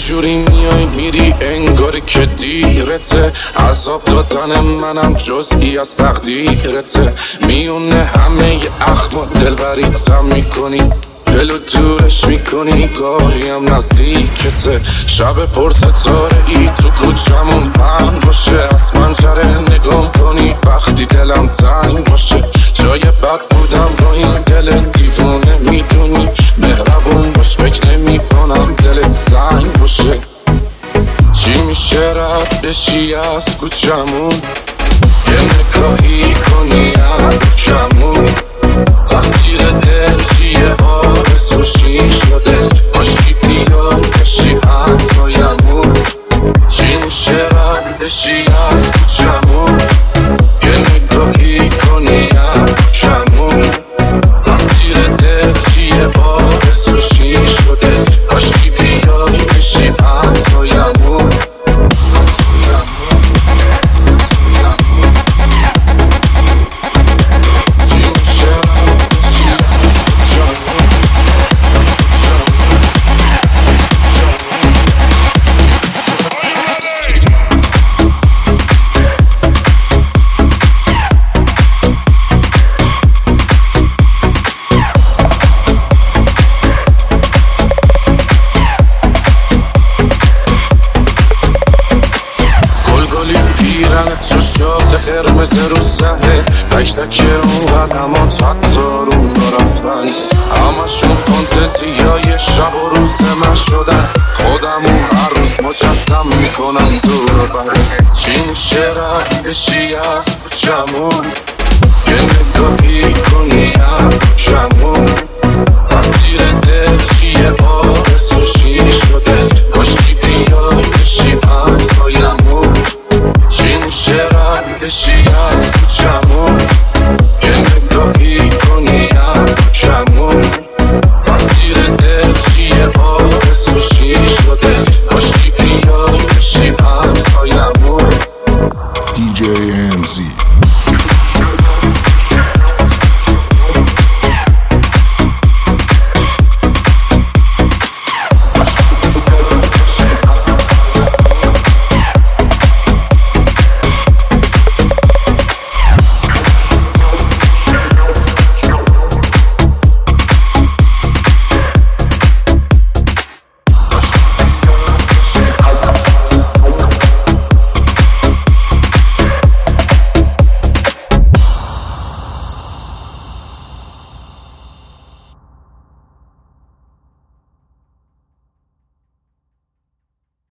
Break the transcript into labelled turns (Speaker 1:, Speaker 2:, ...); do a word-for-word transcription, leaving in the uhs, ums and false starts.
Speaker 1: جوری میای میری انگار که دیرته، عذاب دادن منم جزئی از تقدیرته، میونه همه اخم و دلبریتم میکنی، دلو دورش میکنی گاهی هم نزدیکته، شب پر ستاره ای تو کوچمون پهن باشه، از پنجره نگام کنی وقتی دلم تنگ باشه، جای بد بودم با این دل دیوونه میدونی، مهربون باش فکر نمی کنم دلت سنگ باشه، چی میشه رد بشی از کوچمون، یه نگاهی کنی هم کمون، تقصیر دل چیه آرزوشی شده، باشی بیام کشی همسایمون، چی میشه رد بشی از کوچمون، یه نگاهی کنی هم کمون، تقصیر دل چیه آرزوشی شده، باشی بیام کشی همسایمون. تو شاق قرمز رو سهه، تک تک اون قدمات حتی رو رفتن، همشون فانتزیای شب و روز من شدن، خودمون هر روز مجسم میکنم دور برس، چی میشه رد بشی از کوچمون، یه نگاهی کنی هم کمون، تقصیر